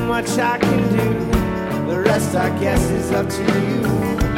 much I can do. The rest, I guess, is up to you.